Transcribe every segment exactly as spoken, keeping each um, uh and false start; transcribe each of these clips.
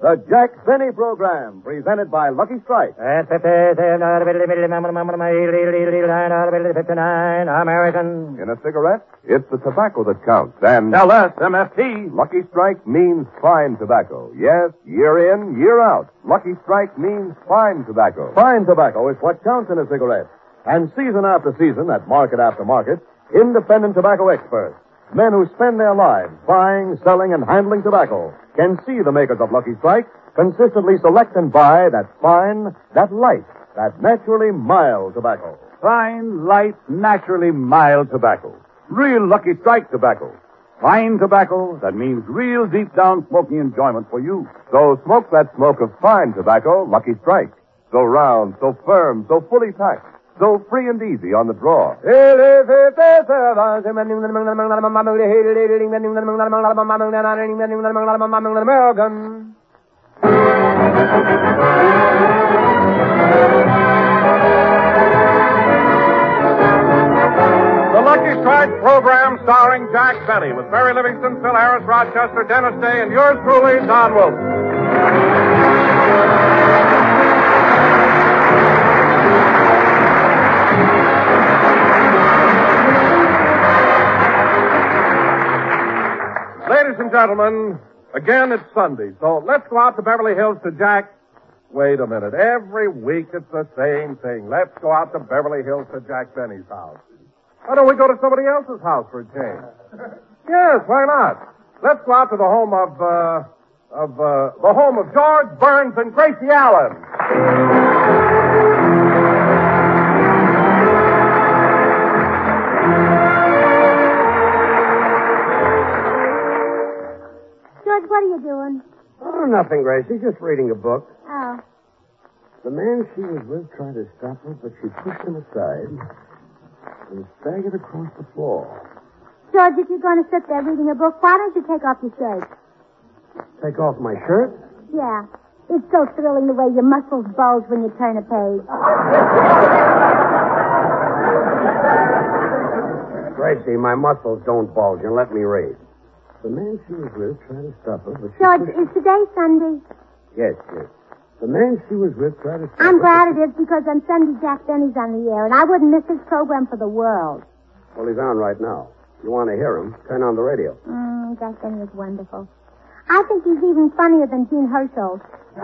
The Jack Benny Program, presented by Lucky Strike. American. In a cigarette, it's the tobacco that counts. And L S M F T. Lucky Strike means fine tobacco. Yes, year in, year out. Lucky Strike means fine tobacco. Fine tobacco is what counts in a cigarette. And season after season, at market after market, independent tobacco experts, men who spend their lives buying, selling, and handling tobacco, can see the makers of Lucky Strike consistently select and buy that fine, that light, that naturally mild tobacco. Fine, light, naturally mild tobacco. Real Lucky Strike tobacco. Fine tobacco that means real deep down smoking enjoyment for you. So smoke that smoke of fine tobacco, Lucky Strike. So round, so firm, so fully packed. So free and easy on the draw. American. The Lucky Strike program starring Jack Benny with Barry Livingston, Phil Harris, Rochester, Dennis Day, and yours truly, Don Wilson. Ladies and gentlemen, again it's Sunday, so let's go out to Beverly Hills to Jack. Wait a minute. Every week it's the same thing. Let's go out to Beverly Hills to Jack Benny's house. Why don't we go to somebody else's house for a change? Yes, why not? Let's go out to the home of, uh, of, uh, the home of George Burns and Gracie Allen. What are you doing? Oh, nothing, Gracie. Just reading a book. Oh. The man she was with tried to stop her, but she pushed him aside and staggered across the floor. George, if you're going to sit there reading a book, why don't you take off your shirt? Take off my shirt? Yeah. It's so thrilling the way your muscles bulge when you turn a page. Gracie, my muscles don't bulge, and let me read. The man she was with tried to stop her, but she... George, pushed... is today Sunday? Yes, yes. The man she was with tried to stop I'm her... glad it is, because on Sunday Jack Benny's on the air, and I wouldn't miss his program for the world. Well, he's on right now. If you want to hear him, turn on the radio. Mm, Jack Benny is wonderful. I think he's even funnier than Gene Herschel.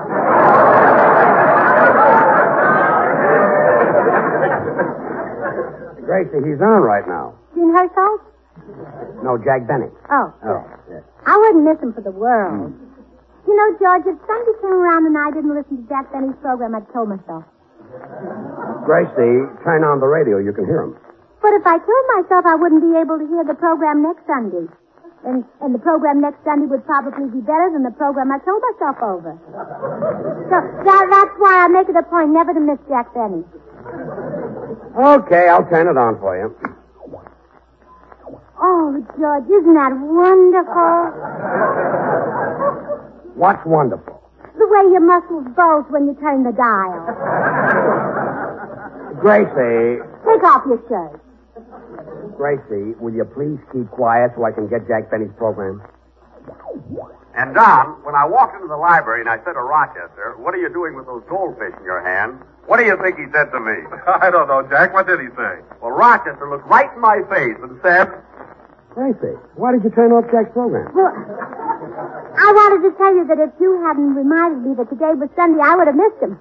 Gracie, he's on right now. Gene Herschel? No, Jack Benny. Oh. Oh, yes. I wouldn't miss him for the world. Mm. You know, George, if Sunday came around and I didn't listen to Jack Benny's program, I'd kill myself. Gracie, turn on the radio. You can hear him. But if I killed myself, I wouldn't be able to hear the program next Sunday. And, and the program next Sunday would probably be better than the program I killed myself over. So that, that's why I make it a point never to miss Jack Benny. Okay, I'll turn it on for you. Oh, George, isn't that wonderful? What's wonderful? The way your muscles bulge when you turn the dial. Gracie. Take off your shirt. Gracie, will you please keep quiet so I can get Jack Benny's program? And, Don, when I walked into the library and I said to Rochester, what are you doing with those goldfish in your hand? What do you think he said to me? I don't know, Jack. What did he say? Well, Rochester looked right in my face and said... Gracie, why did you turn off Jack's program? Well, I wanted to tell you that if you hadn't reminded me that today was Sunday, I would have missed him.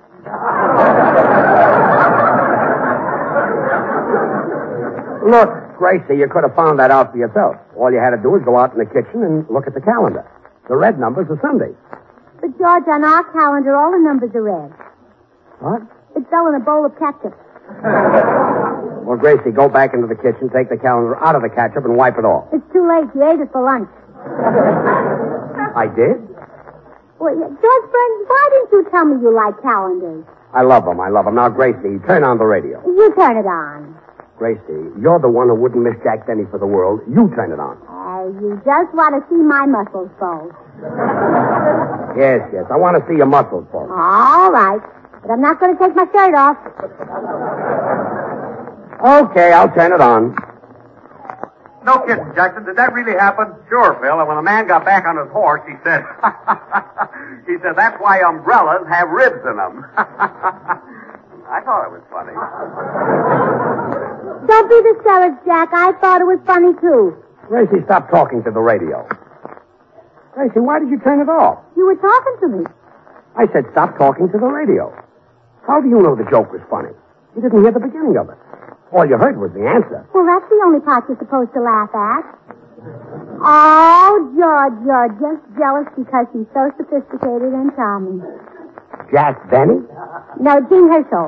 Look, Gracie, you could have found that out for yourself. All you had to do was go out in the kitchen and look at the calendar. The red numbers are Sundays. But, George, on our calendar, all the numbers are red. What? It's all in a bowl of ketchup. Well, Gracie, go back into the kitchen, take the calendar out of the ketchup, and wipe it off. It's too late. You ate it for lunch. I did? Well, yeah, George Burns, why didn't you tell me you like calendars? I love them. I love them. Now, Gracie, turn on the radio. You turn it on. Gracie, you're the one who wouldn't miss Jack Benny for the world. You turn it on. Uh, you just want to see my muscles bulge. Yes, yes. I want to see your muscles bulge. All right. But I'm not going to take my shirt off. Okay, I'll turn it on. No kidding, Jackson. Did that really happen? Sure, Phil. And when the man got back on his horse, he said, he said, that's why umbrellas have ribs in them. I thought it was funny. Don't be discouraged, Jack. I thought it was funny, too. Gracie, stop talking to the radio. Gracie, why did you turn it off? You were talking to me. I said stop talking to the radio. How do you know the joke was funny? You didn't hear the beginning of it. All you heard was the answer. Well, that's the only part you're supposed to laugh at. Oh, George, you're just jealous because he's so sophisticated and charming. Jack Benny? No, Gene Herschel.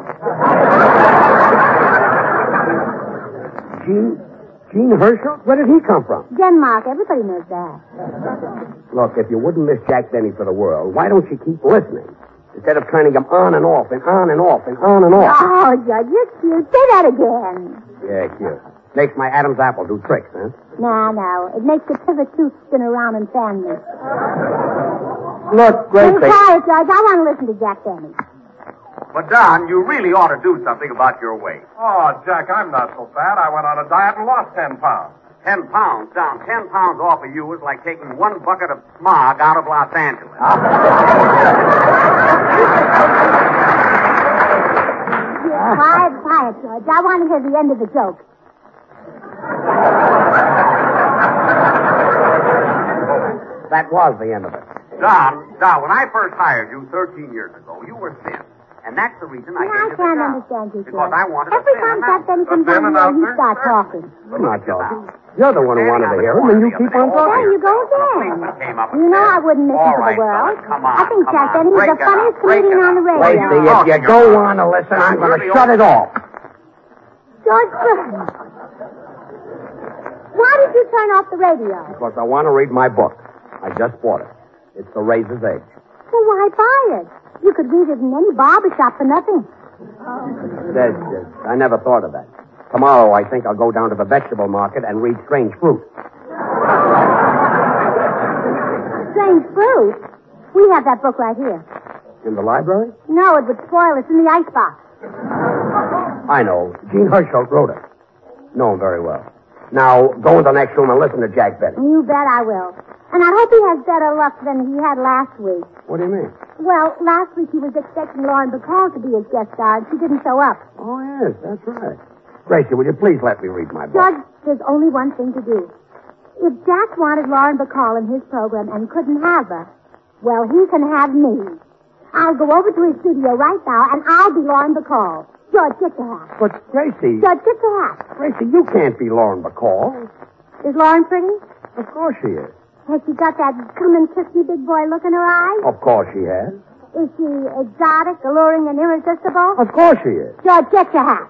Gene? Gene Herschel? Where did he come from? Denmark. Everybody knows that. Look, if you wouldn't miss Jack Benny for the world, why don't you keep listening? Instead of turning him on and off and on and off and on and off. Oh, Judge, you're cute. Say that again. Yeah, cute. Makes my Adam's apple do tricks, huh? No, no. It makes the pivot tooth spin around and fan me. Look, Gracie. Be quiet, Judge. I want to listen to Jack Benny. But, Don, you really ought to do something about your weight. Oh, Jack, I'm not so fat. I went on a diet and lost ten pounds. Ten pounds, Don. Ten pounds off of you is like taking one bucket of smog out of Los Angeles. Yeah, quiet, quiet, George. I want to hear the end of the joke. That was the end of it. Don, Don, when I first hired you thirteen years ago, you were thin. And that's the reason I Yeah, gave I you the can't job. understand you, Because George. I wanted Every a thin time Jack amount. Benny comes A thin on here, you announcer? start talking. I'm not talking. You're the one who wanted to hear him, and you keep on There talking. you go again. You know I wouldn't miss All him for right, the world. fellas, come on, I think come Jack on. Benny is Break the it funniest up, break comedian it on the up. radio. Gracie, if you go on to listen, I'm going to shut it off. George Burton. Why did you turn off the radio? Because I want to read my book. I just bought it. It's The Razor's Edge. So why buy it? You could read it in any barber shop for nothing. There's, there's, I never thought of that. Tomorrow, I think I'll go down to the vegetable market and read Strange Fruit. Strange fruit? We have that book right here. In the library? No, it would spoil. It's in the icebox. I know. Gene Herschel wrote it. Know him very well. Now, go in the next room and listen to Jack Benny. You bet I will. And I hope he has better luck than he had last week. What do you mean? Well, last week he was expecting Lauren Bacall to be his guest star, and she didn't show up. Oh, yes, that's right. Gracie, will you please let me read my book? Judge, there's only one thing to do. If Jack wanted Lauren Bacall in his program and couldn't have her, well, he can have me. I'll go over to his studio right now, and I'll be Lauren Bacall. George, get your hat. But, Gracie... George, get your hat. Gracie, you can't be Lauren Bacall. Is Lauren pretty? Of course she is. Has she got that come and kiss me big boy look in her eyes? Of course she has. Is she exotic, alluring, and irresistible? Of course she is. George, get your hat.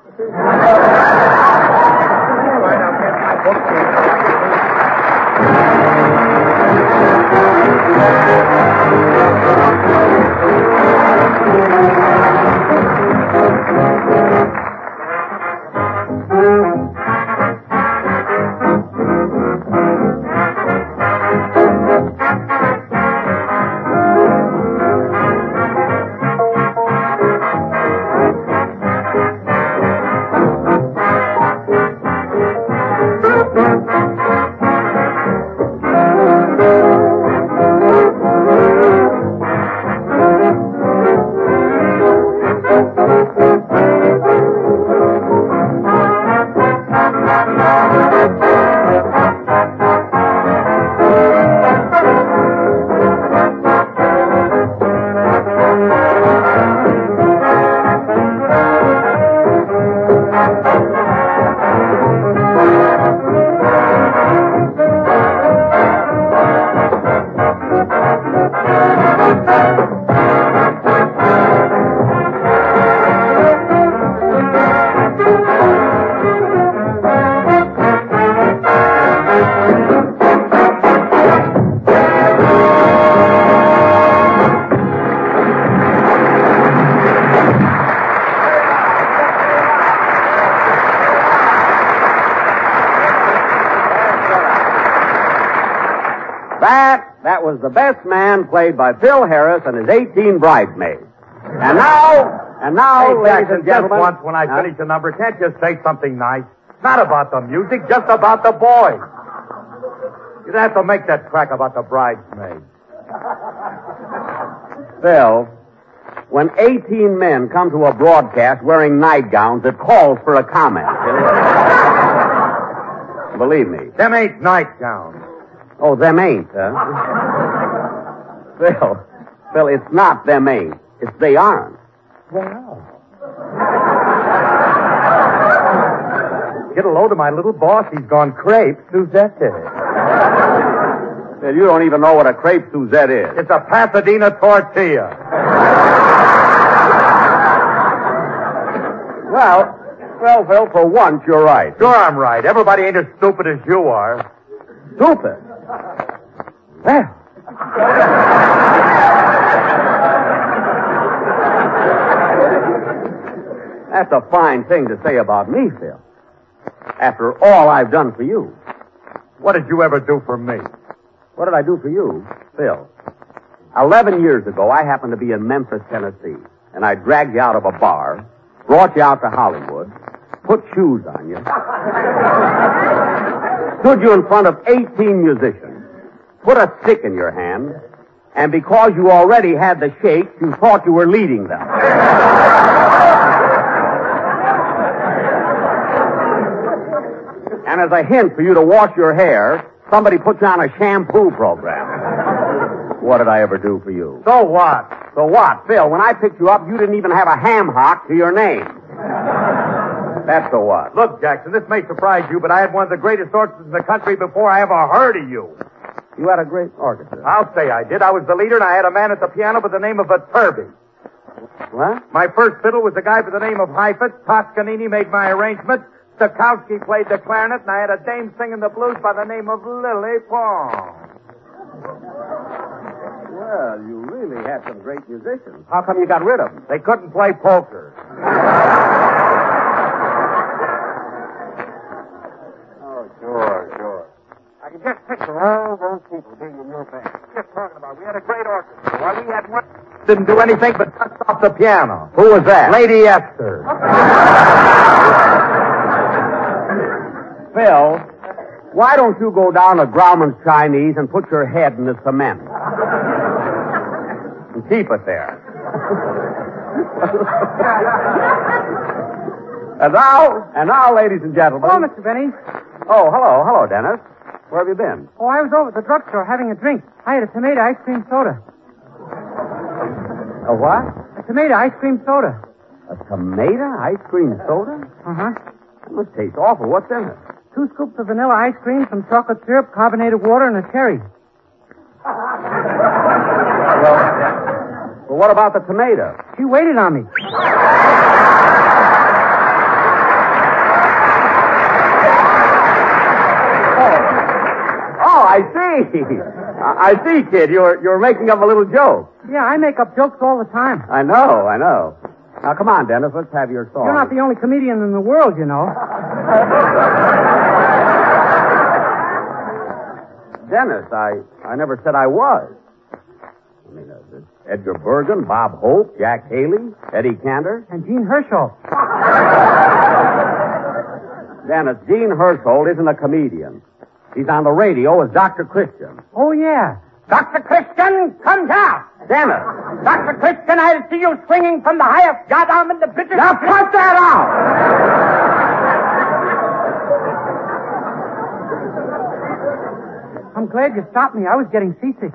That, that was The Best Man, played by Phil Harris and his eighteen bridesmaids. And now, and now, Hey, ladies Jackson, and gentlemen... just once when I Huh? finish the number, can't you say something nice? Not about the music, just about the boys. You'd have to make that crack about the bridesmaids. Phil, when eighteen men come to a broadcast wearing nightgowns, it calls for a comment. Believe me. Them ain't nightgowns. Oh, them ain't, huh? Phil, Phil, it's not them ain't. It's they aren't. Well. Get a load of my little boss. He's gone crepe Suzette. Phil, you don't even know what a crepe Suzette is. It's a Pasadena tortilla. Well, well, Phil, for once, you're right. Sure I'm right. Everybody ain't as stupid as you are. Stupid? Well. That's a fine thing to say about me, Phil. After all I've done for you. What did you ever do for me? What did I do for you, Phil? Eleven years ago, I happened to be in Memphis, Tennessee, and I dragged you out of a bar, brought you out to Hollywood, put shoes on you, stood you in front of eighteen musicians, put a stick in your hand, and because you already had the shakes, you thought you were leading them. And as a hint for you to wash your hair, somebody put you on a shampoo program. What did I ever do for you? So what? So what? Phil, when I picked you up, you didn't even have a ham hock to your name. That's so what? Look, Jackson, this may surprise you, but I had one of the greatest orchestras in the country before I ever heard of you. You had a great orchestra. I'll say I did. I was the leader, and I had a man at the piano by the name of Viterbi. What? My first fiddle was a guy by the name of Heifetz. Toscanini made my arrangement. Stokowski played the clarinet, and I had a dame singing the blues by the name of Lily Pong. Well, you really had some great musicians. How come you got rid of them? They couldn't play poker. Oh, sure, sure. I can just picture all those people being in your band. Just talking about, we had a great orchestra. Why, we had one didn't do anything but dust off the piano. Who was that? Lady Esther. Phil, why don't you go down to Grauman's Chinese and put your head in the cement? And keep it there. And now, and now, ladies and gentlemen. Hello, Mister Benny. Oh, hello, hello, Dennis. Where have you been? Oh, I was over at the drugstore having a drink. I had a tomato ice cream soda. A what? A tomato ice cream soda. A tomato ice cream soda? Uh-huh. That must taste awful. What's in it? Two scoops of vanilla ice cream, some chocolate syrup, carbonated water, and a cherry. Well, well, what about the tomato? She waited on me. Oh, I see. I see, kid. You're you're making up a little joke. Yeah, I make up jokes all the time. I know, I know. Now, come on, Dennis. Let's have your song. You're not the only comedian in the world, you know. Dennis, I, I never said I was. I mean, uh, there's Edgar Bergen, Bob Hope, Jack Haley, Eddie Cantor. And Gene Herschel. Dennis, Gene Herschel isn't a comedian. He's on the radio as Doctor Christian. Oh, yeah. Doctor Christian, come down. Dennis. Doctor Christian, I'll see you swinging from the highest yardarm in the British... Now cut that out! I'm glad you stopped me. I was getting seasick.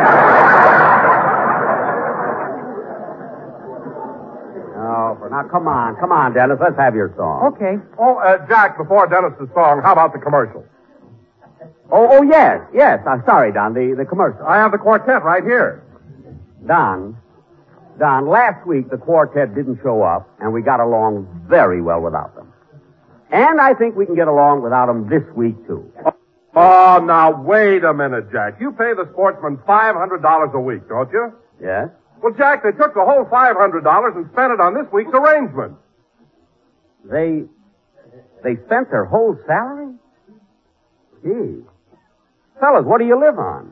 Oh, for now, come on, come on, Dennis. Let's have your song. Okay. Oh, uh, Jack, before Dennis's song, how about the commercial? Oh, oh, yes, yes. I'm sorry, Don, the, the commercial. I have the quartet right here. Don, Don, last week the quartet didn't show up, and we got along very well without them. And I think we can get along without them this week, too. Oh, now, wait a minute, Jack. You pay the sportsman five hundred dollars a week, don't you? Yes? Well, Jack, they took the whole five hundred dollars and spent it on this week's arrangement. They, they spent their whole salary? Gee. Fellas, what do you live on?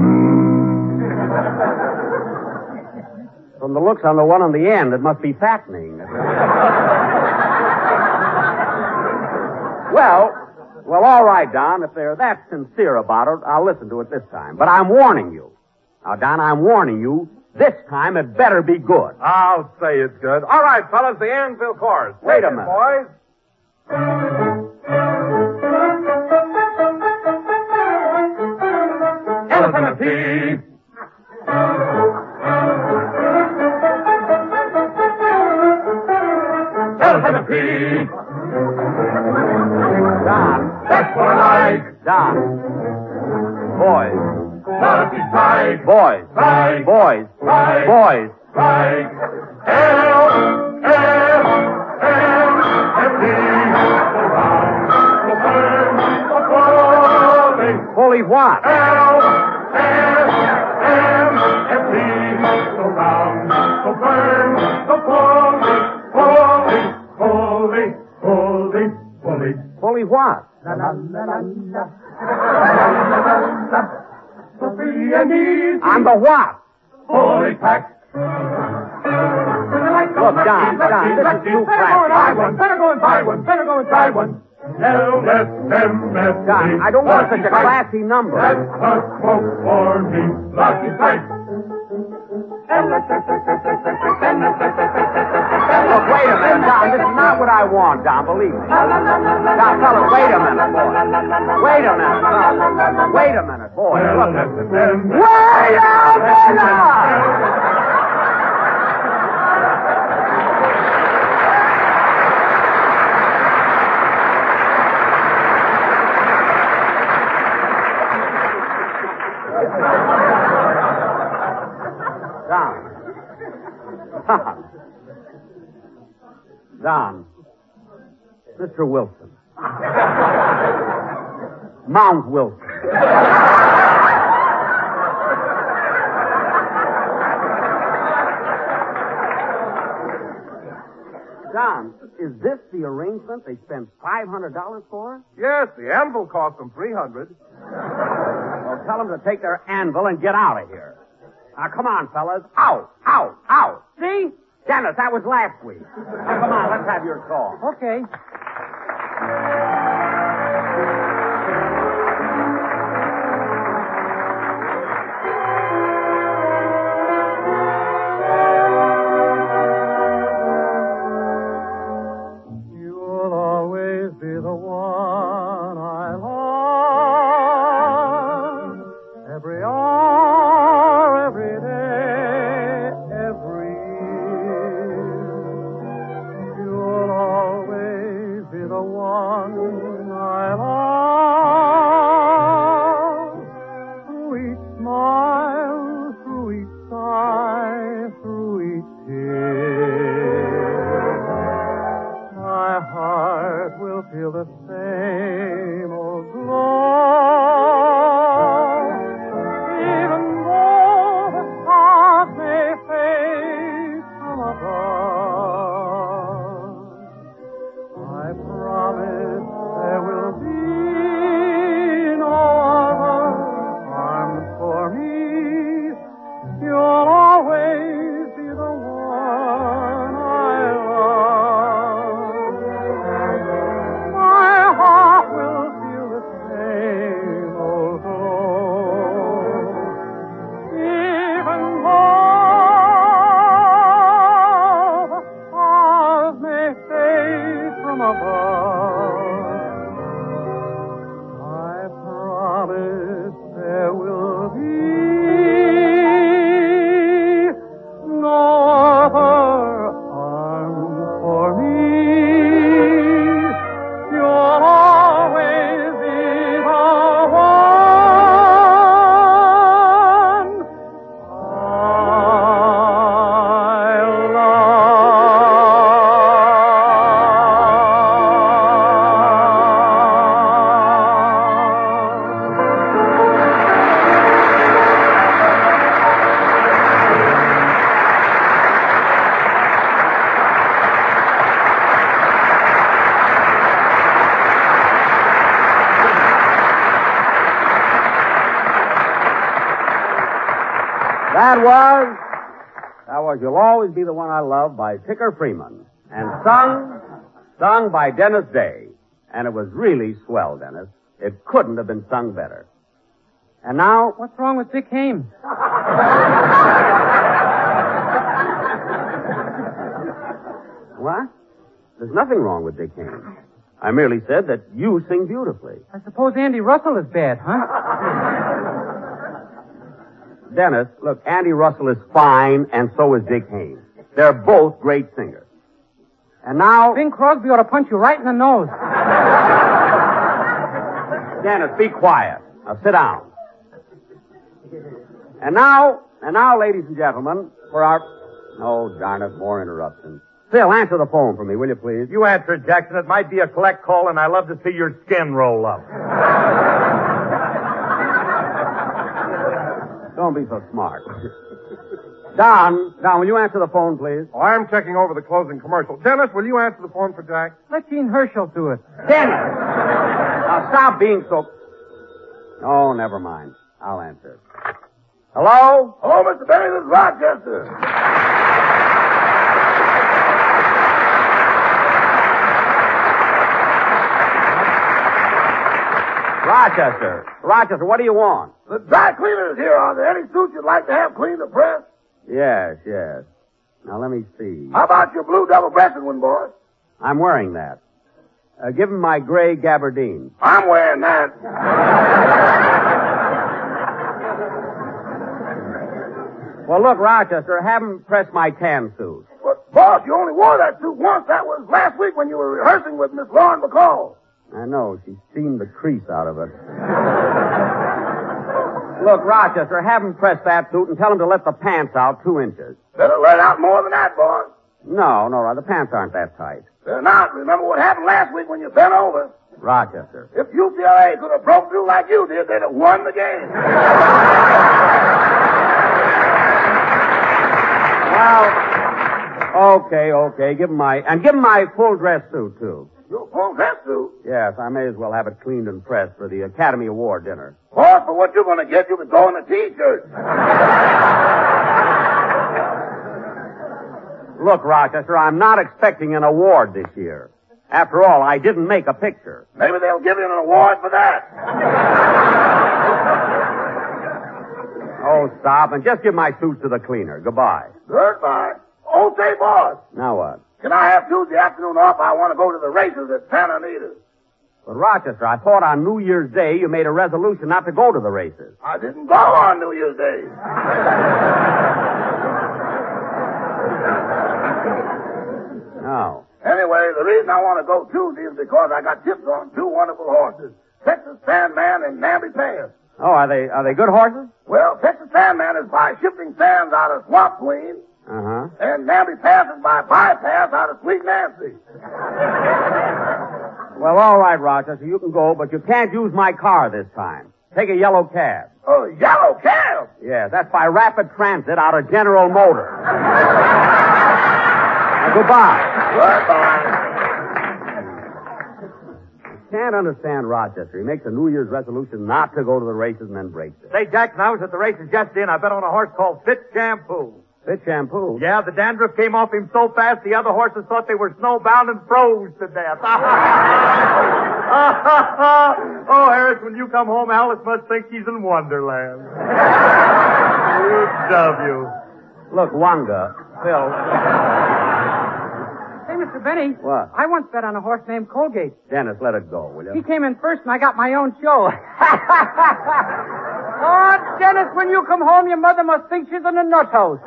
From the looks on the one on the end, it must be fattening. Well, well, all right, Don. If they're that sincere about it, I'll listen to it this time. But I'm warning you. Now, Don, I'm warning you. This time it better be good. I'll say it's good. All right, fellas, the Anvil chorus. Wait a Take it, minute. boys. Elephant teeth. Elephant teeth. Don. That's what I like. Don. Boys. Lucky strike. Boys. Strike. Boys. Strike. Boys. Strike. L, L, M, F, D. Around the firm, the falling. Fully what? L, S, M, F, D. Around the firm, the falling, falling, falling, falling, falling. Fully what? La la la la la. The free and easy. On the what? Fully packed. Look, Don, Don, this is too Better go and buy fast. one. Better go and buy one. Better go and try one. L S M S D. Don, I don't want such a classy number. That's a smoke for me. Lucky strike. Look, wait a minute, Don. This is not what I want, Don, believe me. Now, fellas, wait a minute, boy. Wait a minute, fellas. Wait a minute, boy. Look. Wait a minute! Don. Don. Mister Wilson. Mount Wilson. Don, is this the arrangement they spent five hundred dollars for? Yes, the anvil cost them three hundred. Well, tell them to take their anvil and get out of here. Now, come on, fellas. Out, out, out. See? Dennis, that was last week. Now, come on, let's have your call. Okay. You'll always be the one I love. Every hour, every day, every year. You'll always be the one I love. Through each smile, through each sigh, through each tear. My heart will feel the same old glow. Even though the stars may fade from above, I promise there will be no other arms for me. You'll always be the one I love. My heart will feel the same old glow. Even though the stars may fade from above, I promise there will be no other arms for me. You'll always be the one I That was, that was You'll Always Be the One I Love by Ticker Freeman. And sung, sung by Dennis Day. And it was really swell, Dennis. It couldn't have been sung better. And now... What's wrong with Dick Haymes? What? There's nothing wrong with Dick Haymes. I merely said that you sing beautifully. I suppose Andy Russell is bad, huh? Dennis, look, Andy Russell is fine, and so is Dick Haymes. They're both great singers. And now... Bing Crosby ought to punch you right in the nose. Dennis, be quiet. Now sit down. And now, and now, ladies and gentlemen, for our... Oh, darn it, more interruptions. Phil, answer the phone for me, will you please? You answer it, Jackson. It might be a collect call, and I love to see your skin roll up. Don't be so smart. Don, Don, will you answer the phone, please? Oh, I'm checking over the closing commercial. Dennis, will you answer the phone for Jack? Let Gene Herschel do it. Dennis! Now stop being so... Oh, never mind. I'll answer it. Hello? Hello, Mister Benny. This is Rochester. Rochester. Rochester, what do you want? The dry cleaner is here. Are there any suits you'd like to have cleaned or pressed? Yes, yes. Now, let me see. How about your blue double-breasted one, boy? I'm wearing that. Uh, give him my gray gabardine. I'm wearing that. Well, look, Rochester, have him press my tan suit. But, boss, you only wore that suit once. That was last week when you were rehearsing with Miss Lauren Bacall. I know. She steamed the crease out of it. Look, Rochester, have him press that suit and tell him to let the pants out two inches. Better let out more than that, boss. No, no, the pants aren't that tight. They're not. Remember what happened last week when you bent over? Rochester. If U C L A could have broke through like you did, they'd have won the game. Well, okay, okay. Give him my... And give him my full dress suit, too. Your full dress suit? Yes, I may as well have it cleaned and pressed for the Academy Award dinner. Boss, for what you're going to get, you could go in a T-shirt. Look, Rochester, I'm not expecting an award this year. After all, I didn't make a picture. Maybe they'll give you an award for that. Oh, stop, and just give my suit to the cleaner. Goodbye. Goodbye. Oh, say, boss. Now what? Can I have Tuesday afternoon off? I want to go to the races at Santa Anita. But, Rochester, I thought on New Year's Day you made a resolution not to go to the races. I didn't go on New Year's Day. No. Anyway, the reason I want to go Tuesday is because I got tips on two wonderful horses, Texas Sandman and Namby Pass. Oh, are they are they good horses? Well, Texas Sandman is by shifting sands out of Swamp Queen. Uh-huh. And Namby Pass is by bypass out of Sweet Nancy. Well, all right, Rochester, you can go, but you can't use my car this time. Take a yellow cab. Oh, yellow cab? Yeah, that's by Rapid Transit out of General Motors. Now, goodbye. Goodbye. Can't understand Rochester. He makes a New Year's resolution not to go to the races and then breaks it. Say, Jackson, I was at the races yesterday, and I bet on a horse called Fit Shampoo. Fit Shampoo? Yeah, the dandruff came off him so fast, the other horses thought they were snowbound and froze to death. Oh, Harris, when you come home, Alice must think she's in Wonderland. You W. Look, Wanga, Phil. Hey, Mister Benny. What? I once bet on a horse named Colgate. Dennis, let it go, will you? He came in first, and I got my own show. Oh, Dennis, when you come home, your mother must think she's in a nut house.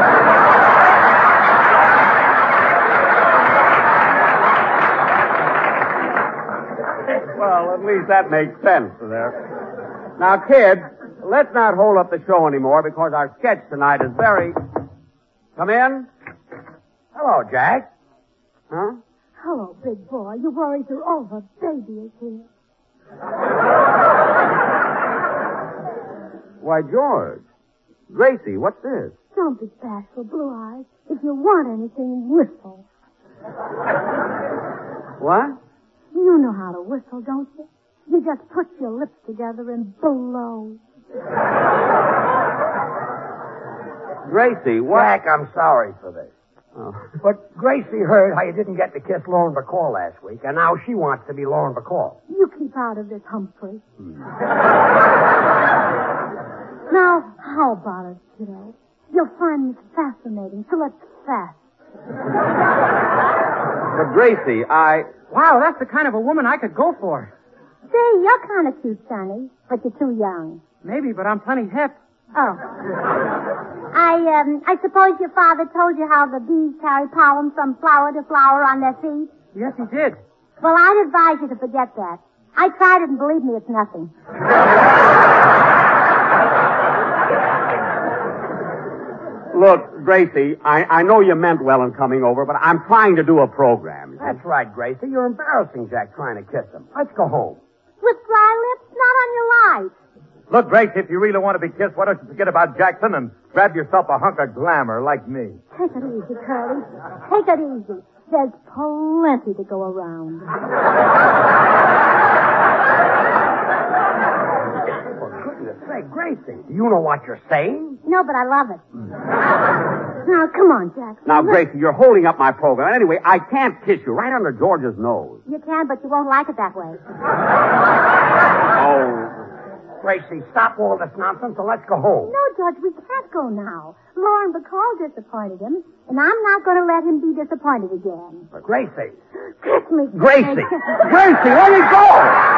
Well, at least that makes sense there. Now, kids, let's not hold up the show anymore because our sketch tonight is very... Come in. Hello, Jack. Huh? Hello, big boy. Your worries are over. Baby is here. Why, George. Gracie, what's this? Don't be bashful, Blue Eyes. If you want anything, whistle. What? You know how to whistle, don't you? You just put your lips together and blow. Gracie, what? Jack, I'm sorry for this. Oh. But Gracie heard how you didn't get to kiss Lauren Bacall last week, and now she wants to be Lauren Bacall. You keep out of this, Humphrey. Hmm. Now, how about it, kiddo? You'll find this fascinating, so let's fast. But Gracie, I... Wow, that's the kind of a woman I could go for. Say, you're kind of cute, Sonny, but you're too young. Maybe, but I'm plenty hip. Oh. I, um, I suppose your father told you how the bees carry pollen from flower to flower on their feet? Yes, he did. Well, I'd advise you to forget that. I tried it, and believe me, it's nothing. Look, Gracie, I, I know you meant well in coming over, but I'm trying to do a program. That's right, Gracie. You're embarrassing Jack trying to kiss him. Let's go home. With dry lips? Not on your life. Look, Gracie, if you really want to be kissed, why don't you forget about Jackson and grab yourself a hunk of glamour like me? Take it easy, Curly. Take it easy. There's plenty to go around. For goodness sake, Gracie, do you know what you're saying? No, but I love it. Now, come on, Jack. Now, Gracie, you're holding up my program. Anyway, I can't kiss you right under George's nose. You can, but you won't like it that way. Oh. Gracie, stop all this nonsense and let's go home. No, George, we can't go now. Lauren Bacall disappointed him, and I'm not going to let him be disappointed again. But Gracie. Kiss me. Gracie. Gracie, where you go?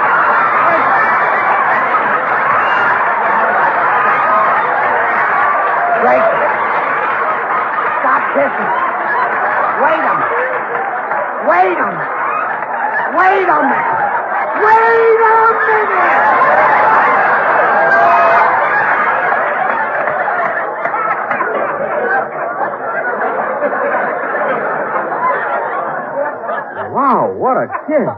Gracie. Stop kissing. Wait a minute. Wait a minute. Wait a minute. Wait a minute. Wow, what a kiss.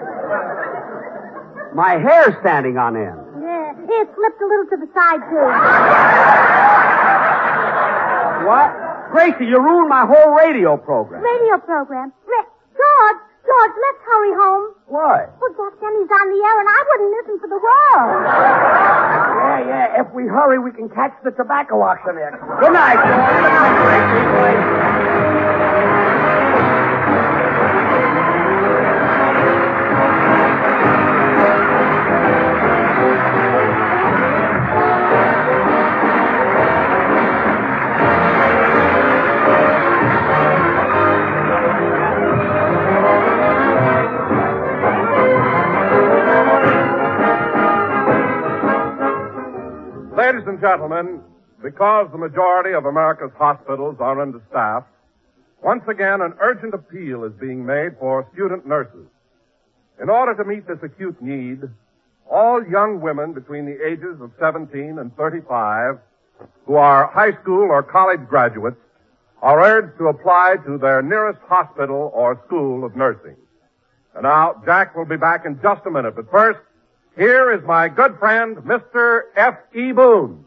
My hair's standing on end. Yeah, it slipped a little to the side, too. What? Gracie, you ruined my whole radio program. Radio program? Ra- George, George, let's hurry home. Why? Well, Jack Benny's on the air, and I wouldn't listen for the world. Yeah, yeah, if we hurry, we can catch the tobacco auctioneer. Good night, George. Good night, Gracie. Ladies and gentlemen, because the majority of America's hospitals are understaffed, once again an urgent appeal is being made for student nurses. In order to meet this acute need, all young women between the ages of seventeen and thirty-five who are high school or college graduates are urged to apply to their nearest hospital or school of nursing. And now, Jack will be back in just a minute, but first, here is my good friend, Mister F E. Boone.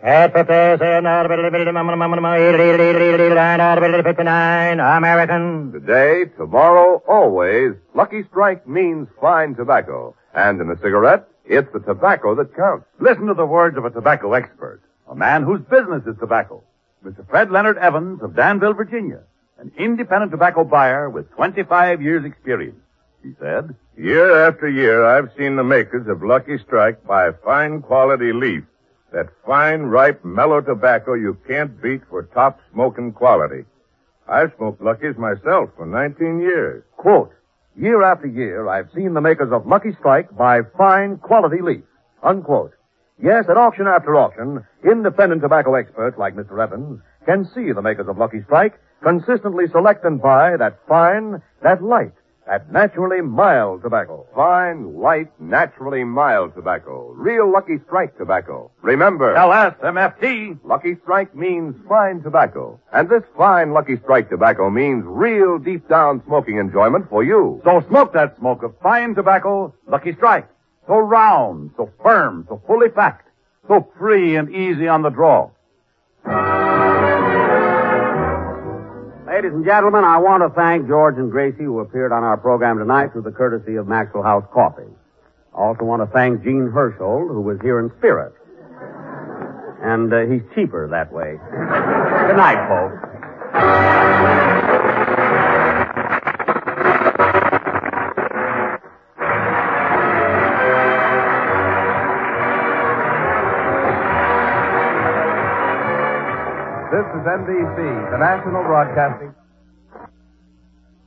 American. Today, tomorrow, always, Lucky Strike means fine tobacco. And in a cigarette, it's the tobacco that counts. Listen to the words of a tobacco expert, a man whose business is tobacco. Mister Fred Leonard Evans of Danville, Virginia, an independent tobacco buyer with twenty-five years' experience. He said, Year after year, I've seen the makers of Lucky Strike buy fine quality leaf. That fine, ripe, mellow tobacco you can't beat for top smoking quality. I've smoked Lucky's myself for nineteen years. Quote, year after year, I've seen the makers of Lucky Strike buy fine quality leaf. Unquote. Yes, at auction after auction, independent tobacco experts like Mister Evans can see the makers of Lucky Strike consistently select and buy that fine, that light, that naturally mild tobacco. Fine, light, naturally mild tobacco. Real Lucky Strike tobacco. Remember, L S M F T. Lucky Strike means fine tobacco. And this fine Lucky Strike tobacco means real deep down smoking enjoyment for you. So smoke that smoke of fine tobacco, Lucky Strike. So round, so firm, so fully packed, so free and easy on the draw. Ladies and gentlemen, I want to thank George and Gracie who appeared on our program tonight through the courtesy of Maxwell House Coffee. I also want to thank Gene Hersholt, who was here in spirit. And uh, he's cheaper that way. Good night, folks. N B C, the national broadcasting.